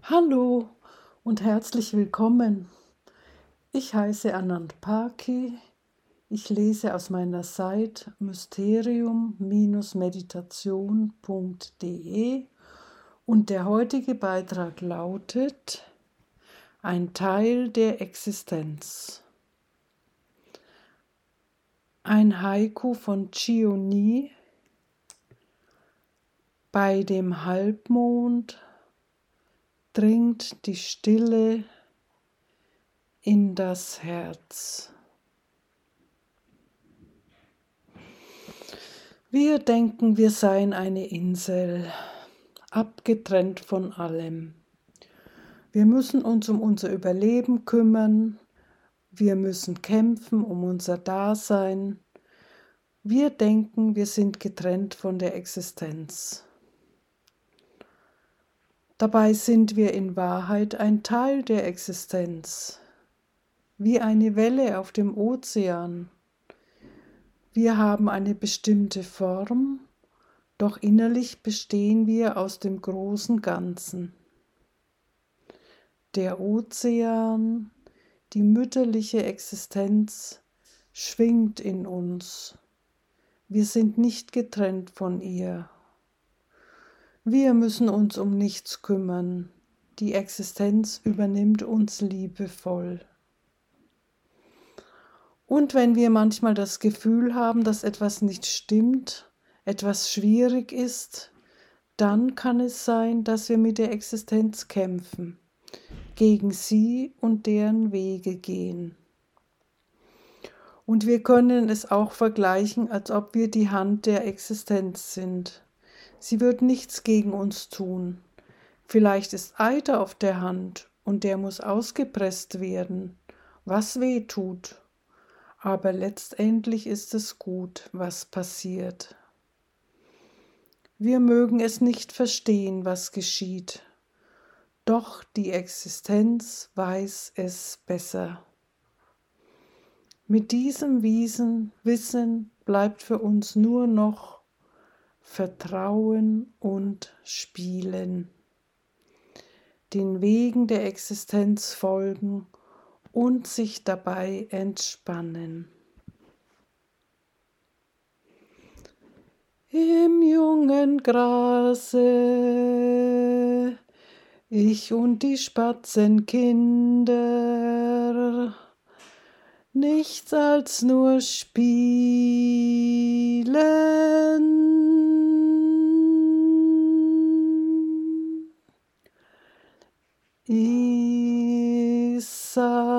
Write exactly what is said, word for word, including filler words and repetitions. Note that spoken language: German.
Hallo und herzlich willkommen. Ich heiße Anand Paki. Ich lese aus meiner Seite mysterium meditation punkt de und der heutige Beitrag lautet: Ein Teil der Existenz. Ein Haiku von Chio Ni. Bei dem Halbmond dringt die Stille in das Herz. Wir denken, wir seien eine Insel, abgetrennt von allem. Wir müssen uns um unser Überleben kümmern, wir müssen kämpfen um unser Dasein. Wir denken, wir sind getrennt von der Existenz. Dabei sind wir in Wahrheit ein Teil der Existenz, wie eine Welle auf dem Ozean. Wir haben eine bestimmte Form, doch innerlich bestehen wir aus dem großen Ganzen. Der Ozean, die mütterliche Existenz, schwingt in uns. Wir sind nicht getrennt von ihr. Wir müssen uns um nichts kümmern. Die Existenz übernimmt uns liebevoll. Und wenn wir manchmal das Gefühl haben, dass etwas nicht stimmt, etwas schwierig ist, dann kann es sein, dass wir mit der Existenz kämpfen, gegen sie und deren Wege gehen. Und wir können es auch vergleichen, als ob wir die Hand der Existenz sind. Sie wird nichts gegen uns tun. Vielleicht ist Eiter auf der Hand und der muss ausgepresst werden, was weh tut. Aber letztendlich ist es gut, was passiert. Wir mögen es nicht verstehen, was geschieht. Doch die Existenz weiß es besser. Mit diesem Wissen bleibt für uns nur noch Vertrauen und Spielen. Den Wegen der Existenz folgen und sich dabei entspannen. Im jungen Grase, ich und die Spatzenkinder, nichts als nur Spielen. Ich sah